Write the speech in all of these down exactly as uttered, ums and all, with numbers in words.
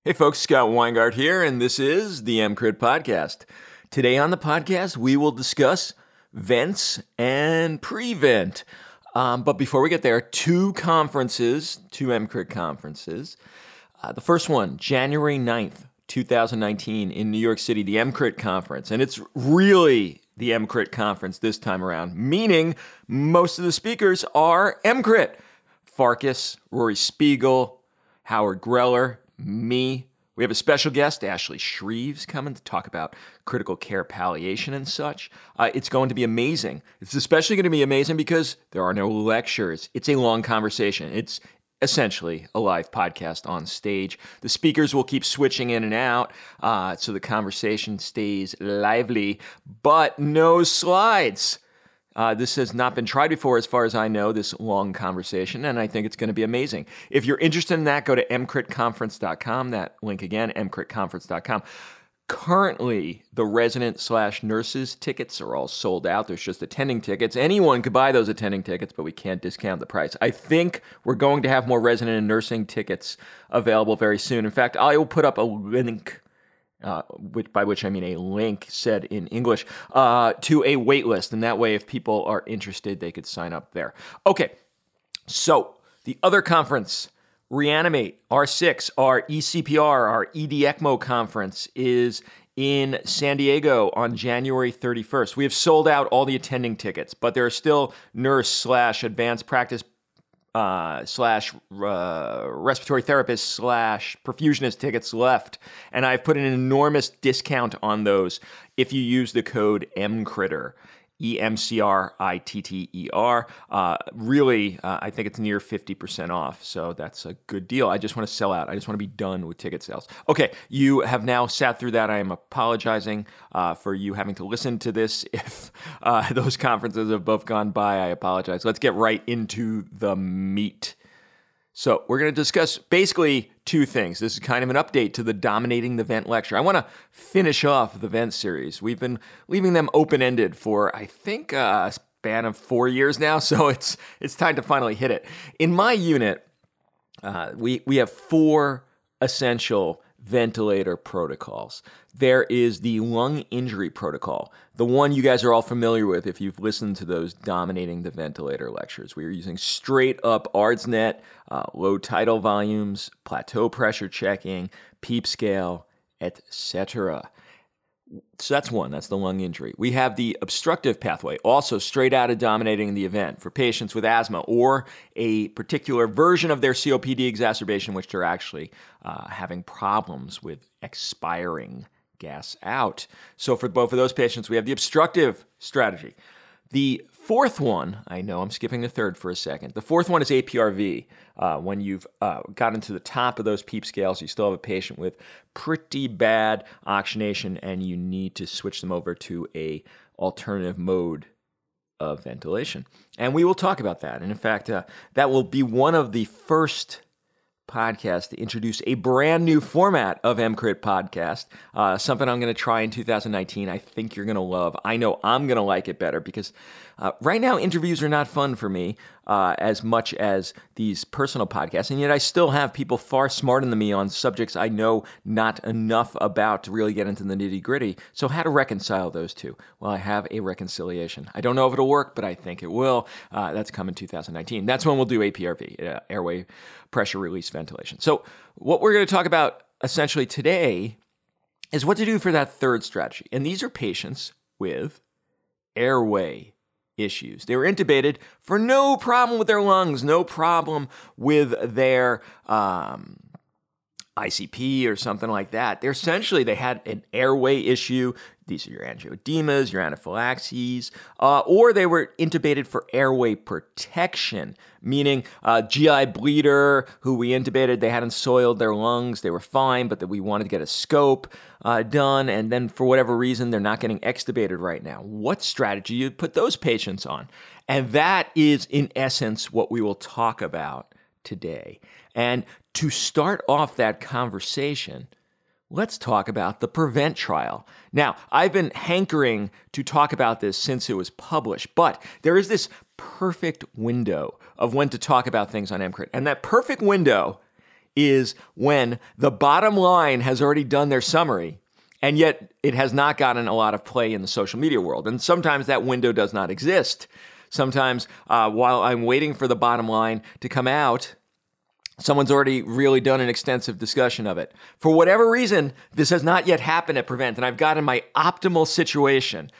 Hey folks, Scott Weingart here, and this is the EMCrit Podcast. Today on the podcast, we will discuss vents and pre-vent. Um, but before we get there, two conferences, two EMCrit conferences. Uh, the first one, January ninth, twenty nineteen in New York City, the EMCrit Conference. And it's really the EMCrit Conference this time around, meaning most of the speakers are EMCrit. Farkas, Rory Spiegel, Howard Greller, me. We have a special guest, Ashley Shreves, coming to talk about critical care palliation and such. Uh, it's going to be amazing. It's especially going to be amazing because there are no lectures. It's a long conversation. It's essentially a live podcast on stage. The speakers will keep switching in and out, uh, so the conversation stays lively, but no slides. Uh, this has not been tried before, as far as I know, this long conversation, and I think it's going to be amazing. If you're interested in that, go to m crit conference dot com. That link again, m crit conference dot com. Currently, the resident slash nurses tickets are all sold out. There's just attending tickets. Anyone could buy those attending tickets, but we can't discount the price. I think we're going to have more resident and nursing tickets available very soon. In fact, I will put up a link Uh, which, by which I mean a link said in English, uh, to a wait list. And that way, if people are interested, they could sign up there. Okay, so the other conference, Reanimate, R six, our E C P R, our E D ECMO conference is in San Diego on January thirty-first. We have sold out all the attending tickets, but there are still nurse slash advanced practice Uh, slash uh, respiratory therapist slash perfusionist tickets left, and I've put an enormous discount on those if you use the code EMCRITTER, E M C R I T T E R. Uh, really, uh, I think it's near fifty percent off, so that's a good deal. I just want to sell out. I just want to be done with ticket sales. Okay, you have now sat through that. I am apologizing uh, for you having to listen to this. If uh, those conferences have both gone by, I apologize. Let's get right into the meat. So we're going to discuss basically two things. This is kind of an update to the Dominating the Vent lecture. I want to finish off the Vent series. We've been leaving them open-ended for, I think, a span of four years now, so it's it's time to finally hit it. In my unit, uh, we, we have four essential ventilator protocols. There is the lung injury protocol, the one you guys are all familiar with if you've listened to those Dominating the Ventilator lectures. We are using straight up A R D S net, uh, low tidal volumes, plateau pressure checking, PEEP scale, et cetera. So that's one, that's the lung injury. We have the obstructive pathway, also straight out of Dominating the Event for patients with asthma or a particular version of their C O P D exacerbation, which they're actually uh, having problems with expiring gas out. So for both of those patients, we have the obstructive strategy. The fourth one, I know I'm skipping the third for a second. The fourth one is A P R V. Uh, when you've uh, gotten to the top of those PEEP scales, you still have a patient with pretty bad oxygenation and you need to switch them over to a alternative mode of ventilation. And we will talk about that. And in fact, uh, that will be one of the first podcast to introduce a brand new format of EMCrit Podcast, uh, something I'm going to try in two thousand nineteen. I think you're going to love. I know I'm going to like it better because uh, right now interviews are not fun for me uh, as much as these personal podcasts, and yet I still have people far smarter than me on subjects I know not enough about to really get into the nitty gritty. So how to reconcile those two? Well, I have a reconciliation. I don't know if it'll work, but I think it will. Uh, that's coming two thousand nineteen. That's when we'll do A P R V, uh, airway pressure release ventilation. So what we're going to talk about essentially today is what to do for that third strategy. And these are patients with airway issues. They were intubated for no problem with their lungs, no problem with their um, I C P or something like that. They're essentially, they had an airway issue. These are your angioedemas, your anaphylaxis, uh, or they were intubated for airway protection, meaning uh, G I bleeder who we intubated, they hadn't soiled their lungs, they were fine, but that we wanted to get a scope uh, done, and then for whatever reason, they're not getting extubated right now. What strategy you put those patients on? And that is, in essence, what we will talk about today. And to start off that conversation, let's talk about the PREVENT trial. Now, I've been hankering to talk about this since it was published, but there is this perfect window of when to talk about things on EMCrit. And that perfect window is when the bottom line has already done their summary, and yet it has not gotten a lot of play in the social media world. And sometimes that window does not exist. Sometimes uh, while I'm waiting for the bottom line to come out, someone's already really done an extensive discussion of it. For whatever reason, this has not yet happened at Prevent, and I've gotten my optimal situation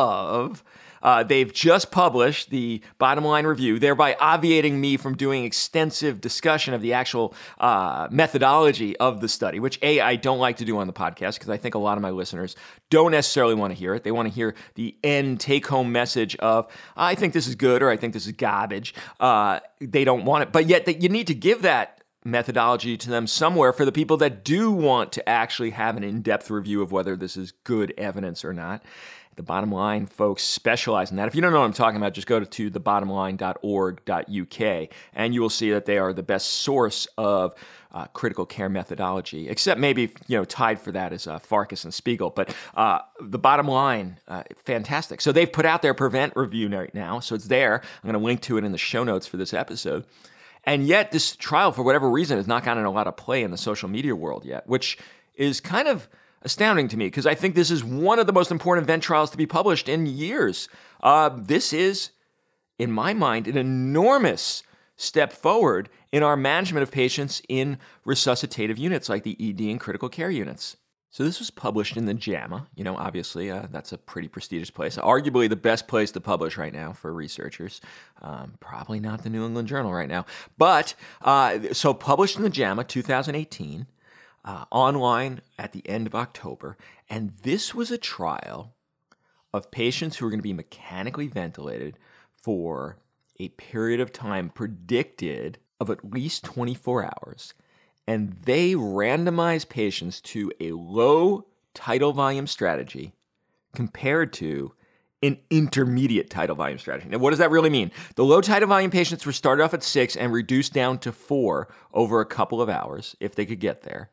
of uh, they've just published the bottom line review, thereby obviating me from doing extensive discussion of the actual uh, methodology of the study, which A, I don't like to do on the podcast because I think a lot of my listeners don't necessarily want to hear it. They want to hear the end take-home message of, I think this is good or I think this is garbage. Uh, they don't want it, but yet that you need to give that methodology to them somewhere for the people that do want to actually have an in-depth review of whether this is good evidence or not. The Bottom Line folks specialize in that. If you don't know what I'm talking about, just go to, to the bottom line dot org dot U K and you will see that they are the best source of uh, critical care methodology, except maybe, you know, tied for that is uh, Farkas and Spiegel. But uh, the Bottom Line, uh, fantastic. So they've put out their Prevent review right now, so it's there. I'm going to link to it in the show notes for this episode. And yet this trial, for whatever reason, has not gotten a lot of play in the social media world yet, which is kind of astounding to me because I think this is one of the most important vent trials to be published in years. Uh, this is, in my mind, an enormous step forward in our management of patients in resuscitative units like the E D and critical care units. So this was published in the JAMA. You know, obviously, uh, that's a pretty prestigious place. Arguably the best place to publish right now for researchers. Um, probably not the New England Journal right now. But, uh, so published in the JAMA two thousand eighteen, uh, online at the end of October. And this was a trial of patients who were going to be mechanically ventilated for a period of time predicted of at least twenty-four hours. And they randomized patients to a low tidal volume strategy compared to an intermediate tidal volume strategy. Now, what does that really mean? The low tidal volume patients were started off at six and reduced down to four over a couple of hours, if they could get there.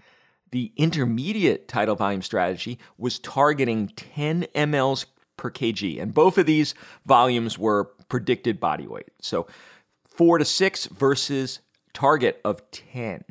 The intermediate tidal volume strategy was targeting ten milliliters per kg, and both of these volumes were predicted body weight. So four to six versus target of ten.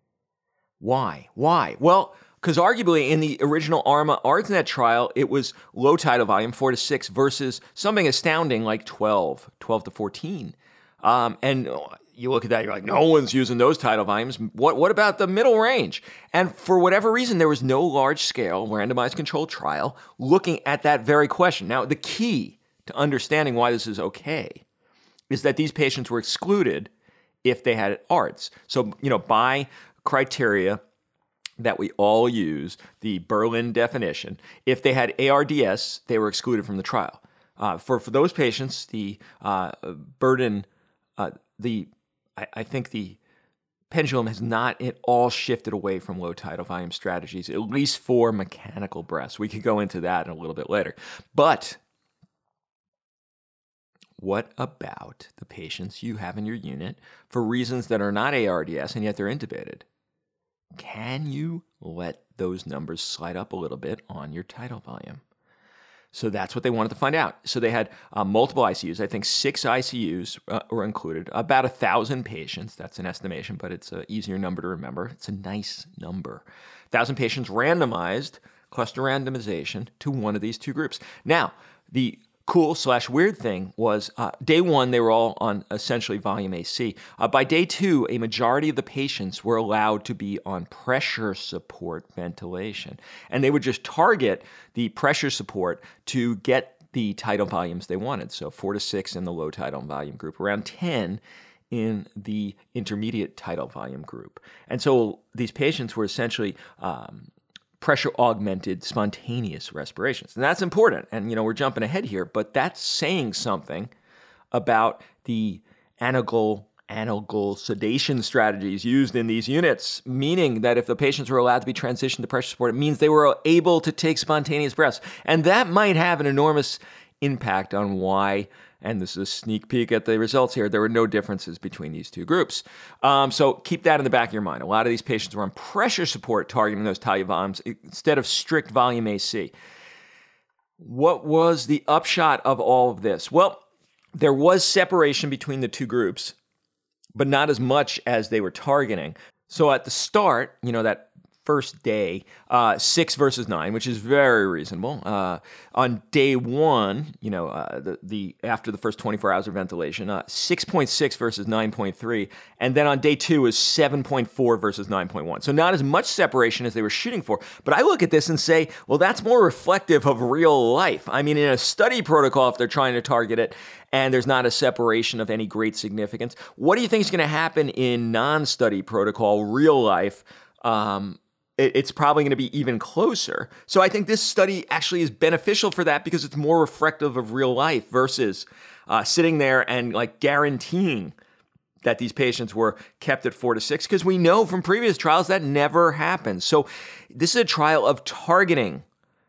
Why? Why? Well, because arguably in the original ARMA ARDSNet trial, it was low tidal volume, four to six, versus something astounding like twelve, twelve to fourteen. Um, and you look at that, you're like, no one's using those tidal volumes. What, what about the middle range? And for whatever reason, there was no large-scale randomized controlled trial looking at that very question. Now, the key to understanding why this is okay is that these patients were excluded if they had A R D S. So, you know, by criteria that we all use, the Berlin definition, if they had A R D S, they were excluded from the trial. Uh, for, for those patients, the uh, burden, uh, the I, I think the pendulum has not at all shifted away from low tidal volume strategies, at least for mechanical breaths. We could go into that in a little bit later. But what about the patients you have in your unit for reasons that are not A R D S and yet they're intubated? Can you let those numbers slide up a little bit on your tidal volume? So that's what they wanted to find out. So they had uh, multiple I C Us. I think six I C Us uh, were included, about a thousand patients. That's an estimation, but it's an easier number to remember. It's a nice number. A thousand patients randomized, cluster randomization to one of these two groups. Now, the cool slash weird thing was uh, day one, they were all on essentially volume A C. Uh, by day two, a majority of the patients were allowed to be on pressure support ventilation. And they would just target the pressure support to get the tidal volumes they wanted. So four to six in the low tidal volume group, around ten in the intermediate tidal volume group. And so these patients were essentially um, pressure-augmented spontaneous respirations. And that's important. And, you know, we're jumping ahead here, but that's saying something about the analgesic analgesic sedation strategies used in these units, meaning that if the patients were allowed to be transitioned to pressure support, it means they were able to take spontaneous breaths. And that might have an enormous impact on why, and this is a sneak peek at the results here, there were no differences between these two groups. Um, so keep that in the back of your mind. A lot of these patients were on pressure support targeting those tidal volumes instead of strict volume A C. What was the upshot of all of this? Well, there was separation between the two groups, but not as much as they were targeting. So at the start, you know, that first day, uh, six versus nine, which is very reasonable. Uh, on day one, you know, uh, the, the after the first twenty-four hours of ventilation, uh, six point six versus nine point three. And then on day two is seven point four versus nine point one. So not as much separation as they were shooting for. But I look at this and say, well, that's more reflective of real life. I mean, in a study protocol, if they're trying to target it, and there's not a separation of any great significance, what do you think is going to happen in non-study protocol, real life? Um, it, it's probably going to be even closer. So I think this study actually is beneficial for that because it's more reflective of real life versus uh, sitting there and like guaranteeing that these patients were kept at four to six, because we know from previous trials that never happens. So this is a trial of targeting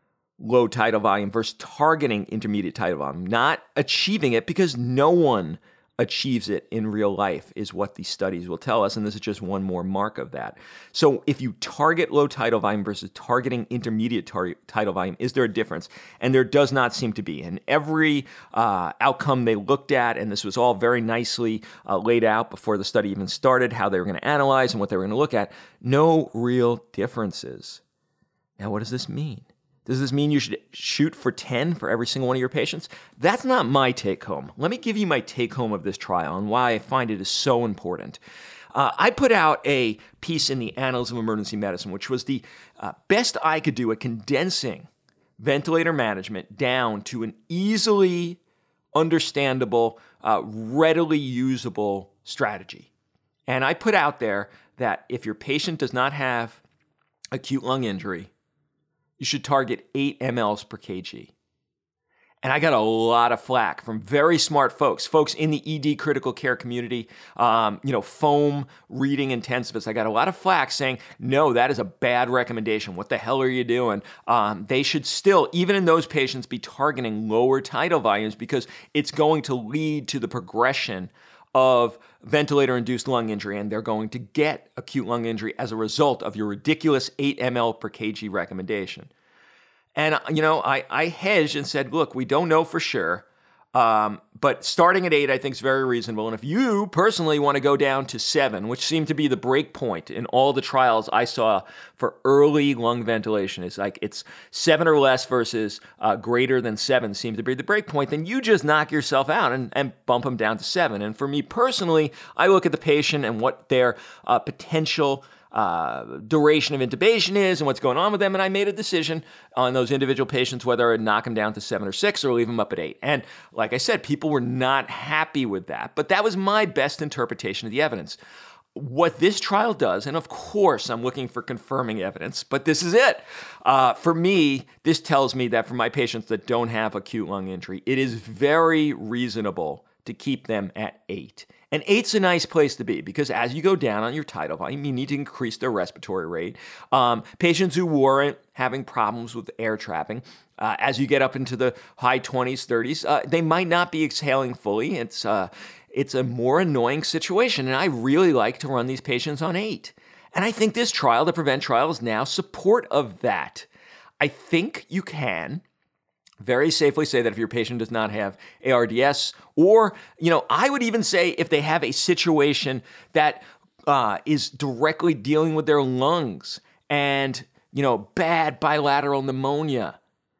low tidal volume versus targeting intermediate tidal volume, not achieving it, because no one achieves it in real life is what these studies will tell us, and this is just one more mark of that. So if you target low tidal volume versus targeting intermediate tar- tidal volume, is there a difference? And there does not seem to be. And every uh, outcome they looked at, and this was all very nicely uh, laid out before the study even started, how they were going to analyze and what they were going to look at, no real differences. Now, what does this mean? Does this mean you should shoot for ten for every single one of your patients? That's not my take home. Let me give you my take home of this trial and why I find it is so important. Uh, I put out a piece in the Annals of Emergency Medicine, which was the uh, best I could do at condensing ventilator management down to an easily understandable, uh, readily usable strategy. And I put out there that if your patient does not have acute lung injury, you should target eight milliliters per kilogram. And I got a lot of flack from very smart folks, folks in the E D critical care community, um, you know, foam reading intensivists. I got a lot of flack saying, no, that is a bad recommendation. What the hell are you doing? Um, they should still, even in those patients, be targeting lower tidal volumes because it's going to lead to the progression of ventilator-induced lung injury, and they're going to get acute lung injury as a result of your ridiculous eight milliliters per kilogram recommendation. And, you know, I, I hedged and said, look, we don't know for sure, um, but starting at eight I think is very reasonable. And if you personally want to go down to seven, which seemed to be the break point in all the trials I saw for early lung ventilation, it's like it's seven or less versus uh, greater than seven seems to be the break point, then you just knock yourself out and, and bump them down to seven. And for me personally, I look at the patient and what their uh, potential Uh, duration of intubation is and what's going on with them, and I made a decision on those individual patients whether I'd knock them down to seven or six or leave them up at eight. And like I said, people were not happy with that, but that was my best interpretation of the evidence. What this trial does, and of course I'm looking for confirming evidence, but this is it. Uh, for me, this tells me that for my patients that don't have acute lung injury, it is very reasonable to keep them at eight. And eight's a nice place to be because as you go down on your tidal volume, you need to increase their respiratory rate. Um, patients who weren't having problems with air trapping, uh, as you get up into the high twenties, thirties, uh, they might not be exhaling fully. It's uh, it's a more annoying situation, and I really like to run these patients on eight. And I think this trial, the PREVENT trial, is now support of that. I think you can very safely say that if your patient does not have A R D S, or, you know, I would even say if they have a situation that uh, is directly dealing with their lungs and, you know, bad bilateral pneumonia,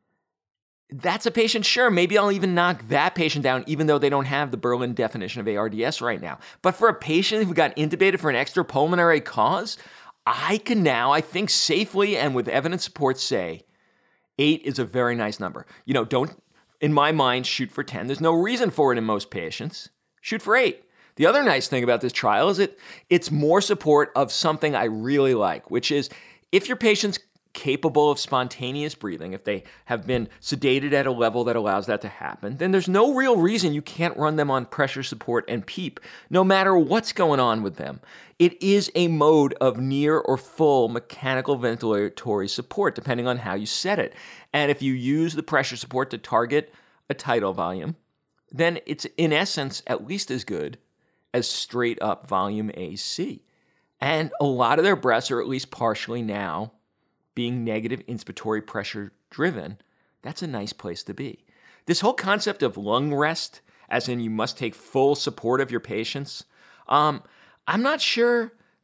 that's a patient, sure, maybe I'll even knock that patient down even though they don't have the Berlin definition of A R D S right now. But for a patient who got intubated for an extrapulmonary cause, I can now, I think safely and with evidence support say, eight is a very nice number. You know, don't, in my mind, shoot for ten. There's no reason for it in most patients. Shoot for eight. The other nice thing about this trial is it it's more support of something I really like, which is if your patient's capable of spontaneous breathing, if they have been sedated at a level that allows that to happen, then there's no real reason you can't run them on pressure support and PEEP, no matter what's going on with them. It is a mode of near or full mechanical ventilatory support, depending on how you set it. And if you use the pressure support to target a tidal volume, then it's in essence at least as good as straight up volume A C. And a lot of their breaths are at least partially now being negative inspiratory pressure driven. That's a nice place to be. This whole concept of lung rest, as in you must take full support of your patients, um, I'm not sure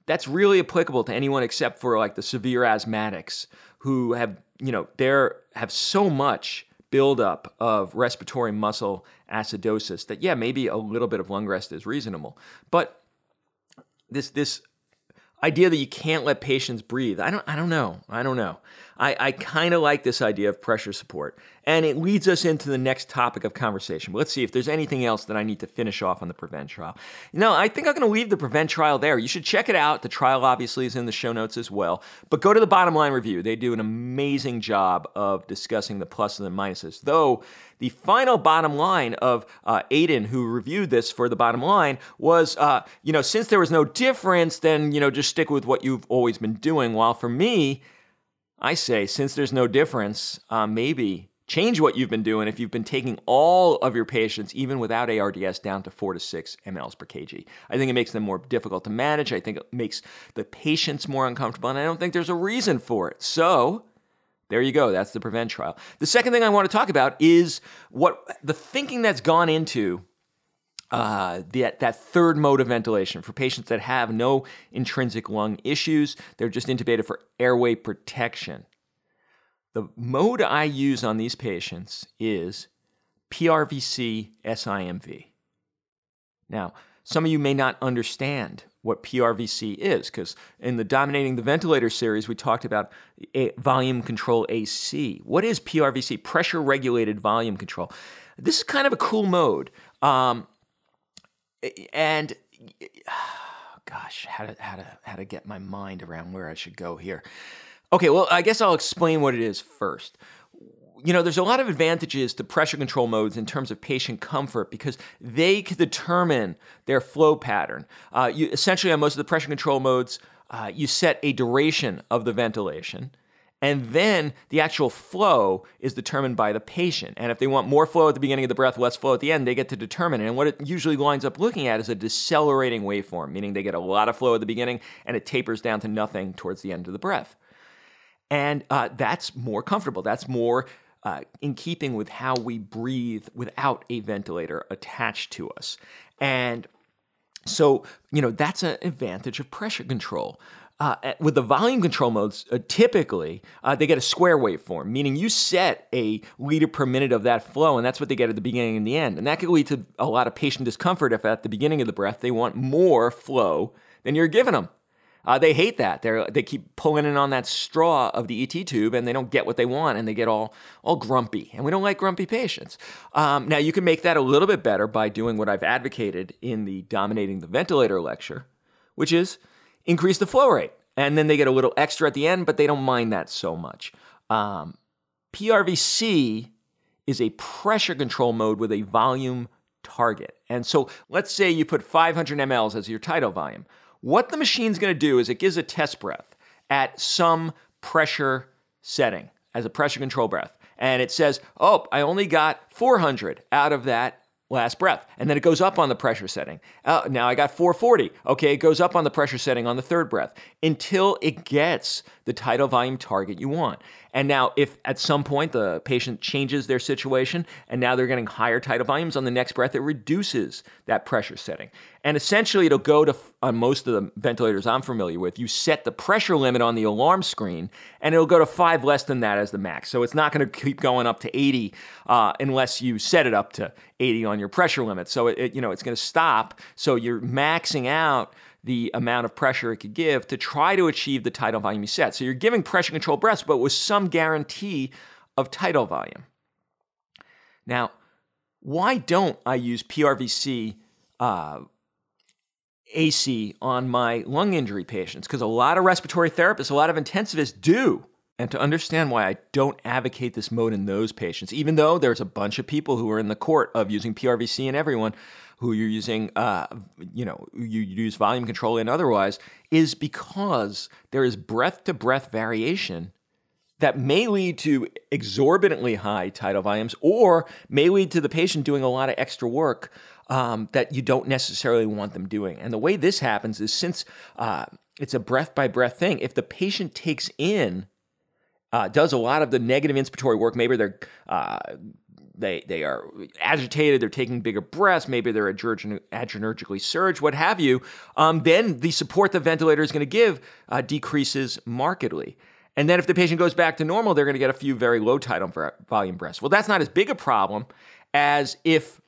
that's really applicable to anyone except for like the severe asthmatics who have, you know, they're have so much buildup of respiratory muscle acidosis that, yeah, maybe a little bit of lung rest is reasonable. But this this idea that you can't let patients breathe, I don't I don't know. I don't know. I, I kind of like this idea of pressure support. And it leads us into the next topic of conversation. But let's see if there's anything else that I need to finish off on the PREVENT trial. No, I think I'm going to leave the PREVENT trial there. You should check it out. The trial obviously is in the show notes as well. But go to the Bottom Line Review. They do an amazing job of discussing the pluses and minuses. Though the final bottom line of uh, Aiden, who reviewed this for the Bottom Line, was, uh, you know, since there was no difference, then, you know, just stick with what you've always been doing. While for me, I say, since there's no difference, uh, maybe change what you've been doing if you've been taking all of your patients, even without A R D S, down to four to six milliliters per kg. I think it makes them more difficult to manage. I think it makes the patients more uncomfortable, and I don't think there's a reason for it. So there you go. That's the PREVENT trial. The second thing I want to talk about is what the thinking that's gone into Uh, that, that third mode of ventilation for patients that have no intrinsic lung issues. They're just intubated for airway protection. The mode I use on these patients is P R V C S I M V. Now, some of you may not understand what P R V C is, because in the Dominating the Ventilator series, we talked about a volume control A C. What is P R V C? Pressure regulated volume control. This is kind of a cool mode. Um, And gosh, how to how to how to get my mind around where I should go here. Okay, well, I guess I'll explain what it is first. You know, there's a lot of advantages to pressure control modes in terms of patient comfort because they can determine their flow pattern. Uh, you, essentially, on most of the pressure control modes, uh, you set a duration of the ventilation. And then the actual flow is determined by the patient. And if they want more flow at the beginning of the breath, less flow at the end, they get to determine it. And what it usually winds up looking at is a decelerating waveform, meaning they get a lot of flow at the beginning and it tapers down to nothing towards the end of the breath. And uh, that's more comfortable. That's more uh, in keeping with how we breathe without a ventilator attached to us. And so, you know, that's an advantage of pressure control. Uh, with the volume control modes, uh, typically, uh, they get a square waveform, meaning you set a liter per minute of that flow, and that's what they get at the beginning and the end. And that could lead to a lot of patient discomfort if at the beginning of the breath they want more flow than you're giving them. Uh, they hate that. They they keep pulling in on that straw of the E T tube, and they don't get what they want, and they get all, all grumpy. And we don't like grumpy patients. Um, now, you can make that a little bit better by doing what I've advocated in the Dominating the Ventilator lecture, which is increase the flow rate. And then they get a little extra at the end, but they don't mind that so much. Um, P R V C is a pressure control mode with a volume target. And so let's say you put five hundred milliliters as your tidal volume. What the machine's going to do is it gives a test breath at some pressure setting as a pressure control breath. And it says, oh, I only got four hundred out of that last breath. And then it goes up on the pressure setting. Uh, now I got four forty. Okay, it goes up on the pressure setting on the third breath until it gets the tidal volume target you want. And now if at some point the patient changes their situation and now they're getting higher tidal volumes on the next breath, it reduces that pressure setting. And essentially it'll go to, on most of the ventilators I'm familiar with, you set the pressure limit on the alarm screen and it'll go to five less than that as the max. So it's not going to keep going up to eighty uh, unless you set it up to eighty on your pressure limit. So it, it you know, it's going to stop. So you're maxing out the amount of pressure it could give to try to achieve the tidal volume you set. So you're giving pressure control breaths, but with some guarantee of tidal volume. Now, why don't I use P R V C uh, A C on my lung injury patients? Because a lot of respiratory therapists, a lot of intensivists do. And to understand why I don't advocate this mode in those patients, even though there's a bunch of people who are in the court of using P R V C in everyone, who you're using, uh, you know, you use volume control and otherwise, is because there is breath-to-breath variation that may lead to exorbitantly high tidal volumes or may lead to the patient doing a lot of extra work um, that you don't necessarily want them doing. And the way this happens is since uh, it's a breath-by-breath thing, if the patient takes in, uh, does a lot of the negative inspiratory work, maybe they're uh, they they are agitated, they're taking bigger breaths, maybe they're adrenerg- adrenergically surged, what have you, um, then the support the ventilator is going to give uh, decreases markedly. And then if the patient goes back to normal, they're going to get a few very low tidal volume breaths. Well, that's not as big a problem as if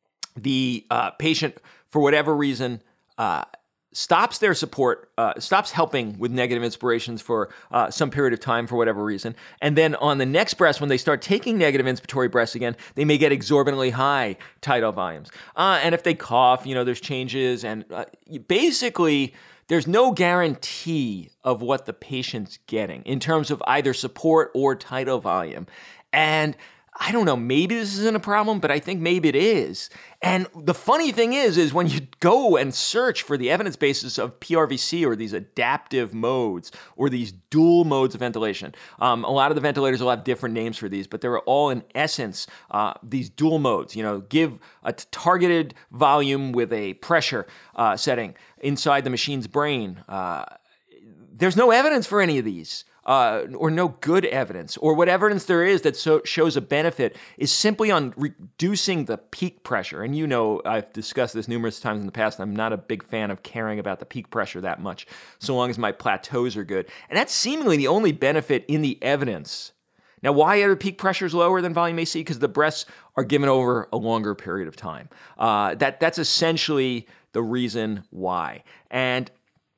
the uh, patient, for whatever reason, uh, stops their support, uh, stops helping with negative inspirations for uh, some period of time for whatever reason. And then on the next breath, when they start taking negative inspiratory breaths again, they may get exorbitantly high tidal volumes. Uh, and if they cough, you know, there's changes. And uh, basically, there's no guarantee of what the patient's getting in terms of either support or tidal volume. And I don't know, maybe this isn't a problem, but I think maybe it is. And the funny thing is, is when you go and search for the evidence basis of P R V C or these adaptive modes or these dual modes of ventilation, um, a lot of the ventilators will have different names for these, but they're all in essence uh, these dual modes. You know, give a targeted volume with a pressure uh, setting inside the machine's brain. Uh, there's no evidence for any of these. Uh, or no good evidence, or what evidence there is that so shows a benefit is simply on reducing the peak pressure. And you know, I've discussed this numerous times in the past. I'm not a big fan of caring about the peak pressure that much, so long as my plateaus are good. And that's seemingly the only benefit in the evidence. Now, why are the peak pressures lower than volume A C? Because the breaths are given over a longer period of time. Uh, that that's essentially the reason why. And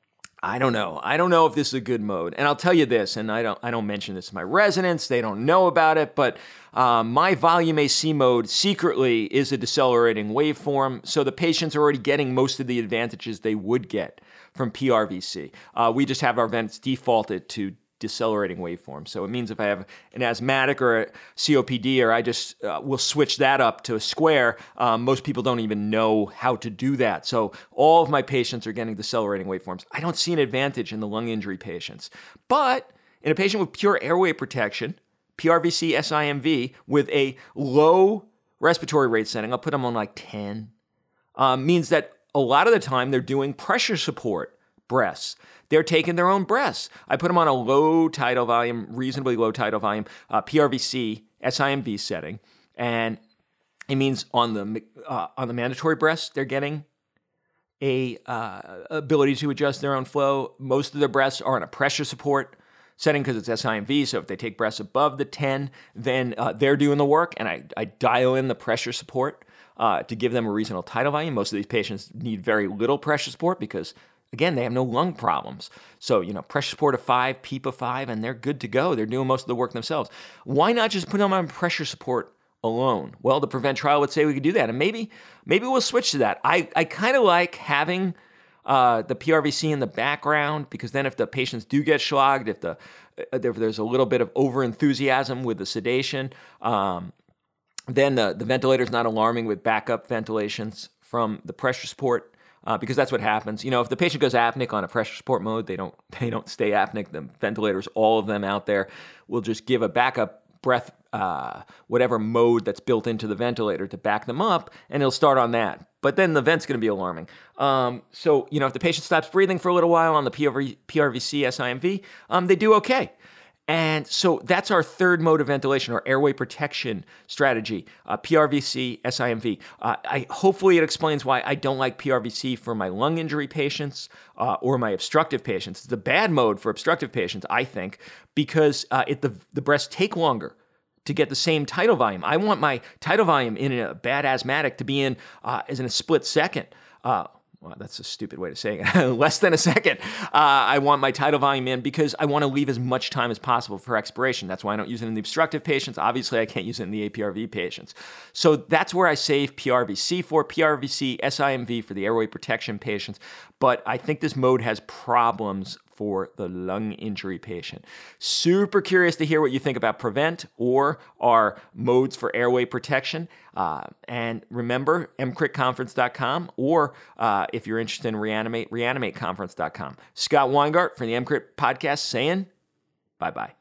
I don't know. I don't know if this is a good mode. And I'll tell you this, and I don't I don't mention this to my residents. They don't know about it, but um, my volume A C mode secretly is a decelerating waveform, so the patients are already getting most of the advantages they would get from P R V C. Uh, we just have our vents defaulted to decelerating waveform. So it means if I have an asthmatic or a C O P D, or I just uh, will switch that up to a square, um, most people don't even know how to do that. So all of my patients are getting decelerating waveforms. I don't see an advantage in the lung injury patients. But in a patient with pure airway protection, P R V C S I M V with a low respiratory rate setting, I'll put them on like ten, um, means that a lot of the time they're doing pressure support breaths. They're taking their own breaths. I put them on a low tidal volume, reasonably low tidal volume, uh, P R V C, S I M V setting. And it means on the uh, on the mandatory breaths, they're getting a uh, ability to adjust their own flow. Most of their breaths are on a pressure support setting because it's S I M V. So if they take breaths above the ten, then uh, they're doing the work. And I, I dial in the pressure support uh, to give them a reasonable tidal volume. Most of these patients need very little pressure support because, again, they have no lung problems. So, you know, pressure support of five, PEEP of five, and they're good to go. They're doing most of the work themselves. Why not just put them on pressure support alone? Well, the PREVENT trial would say we could do that, and maybe maybe we'll switch to that. I, I kind of like having uh, the P R V C in the background, because then if the patients do get schlogged, if, the, if there's a little bit of over-enthusiasm with the sedation, um, then the, the ventilator's not alarming with backup ventilations from the pressure support. Uh, because that's what happens. You know, if the patient goes apneic on a pressure support mode, they don't they don't stay apneic. The ventilators, all of them out there, will just give a backup breath, uh, whatever mode that's built into the ventilator to back them up, and it'll start on that. But then the vent's going to be alarming. Um, so, you know, if the patient stops breathing for a little while on the P R V C S I M V, um, they do okay. And so that's our third mode of ventilation, or airway protection strategy, uh, P R V C, S I M V. Uh, I, hopefully it explains why I don't like P R V C for my lung injury patients uh, or my obstructive patients. It's the bad mode for obstructive patients, I think, because uh, it, the, the breaths take longer to get the same tidal volume. I want my tidal volume in a bad asthmatic to be in uh, as in a split second. Uh, Well, that's a stupid way to say it. Less than a second. Uh, I want my tidal volume in because I want to leave as much time as possible for expiration. That's why I don't use it in the obstructive patients. Obviously, I can't use it in the A P R V patients. So that's where I save P R V C for. P R V C, S I M V for the airway protection patients. But I think this mode has problems for the lung injury patient. Super curious to hear what you think about PREVENT or our modes for airway protection. Uh, and remember, m crit conference dot com, or uh, if you're interested in Reanimate, reanimate conference dot com. Scott Weingart from the M C R I T podcast saying bye-bye.